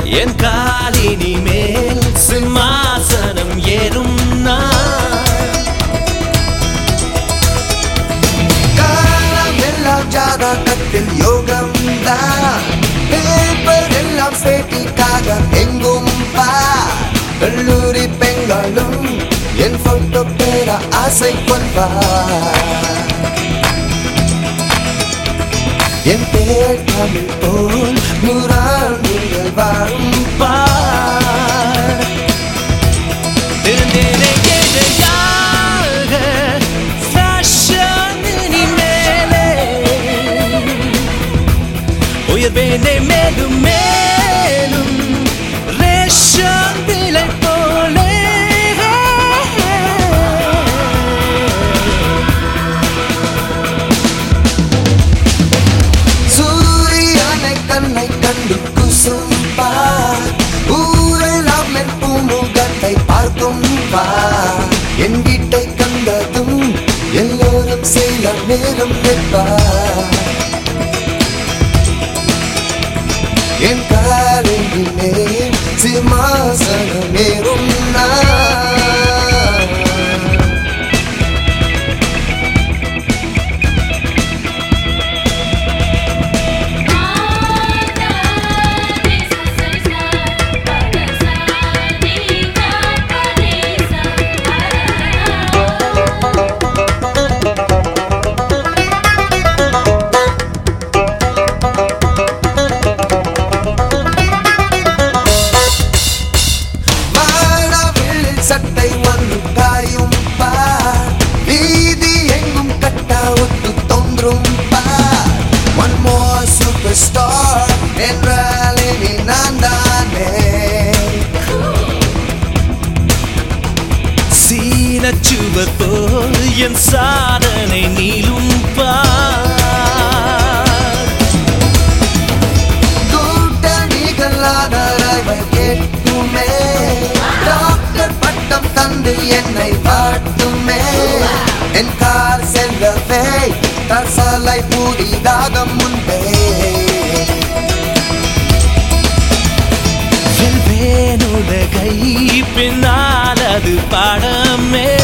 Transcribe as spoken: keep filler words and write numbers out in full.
என் காலினி மேல் சிம்மாசனம் ஏறும் காலம் எல்லாம் ஜாதகத்தில் யோகம் தான் பேப்பர் எல்லாம் பேட்டிக்காக எங்கும் பார் கல்லூரி பெண்களும் என் போட்டோ பேர ஆசை கொள்வார் என் பேர் தமிழ் போல் நூறாண்டுகள் வாழும் பார் இருந்தேனே ஏழையாக ஃபேஷனினி மேலே உயர்வேனே மேலும் மேலும் ரேஷன் விலை போலே கண்ணை கண்டு குசும் பார் ஊரெல்லாம் என் பூமுகத்தை பார்க்கும் பார் என் வீட்டை கண்டதும் எல்லோரும் சில நேரம் நிற்பார் என் காலிலே சிம்மாசனம் ஏறும் நான் சட்டை வந்து காயும் பார் வீதி எங்கும் கட்டா ஒட்டு தோன்றும் பார் ஒன் மோர் சூப்பர் ஸ்டார் என்றாலே நீ நான் தானே சீனச்சுவர் போல் என் சாதனை நீளும் பார் கூட்டணிகள் ஆதரவை கேட்குமே டாக்டர் பட்டம் தந்து என்னை பாட்டுமே என் கார் செல்லவே தற்சாலை புதிதாக முன்பே வெல்வேன் உலகை பின்னால் அது பாடமே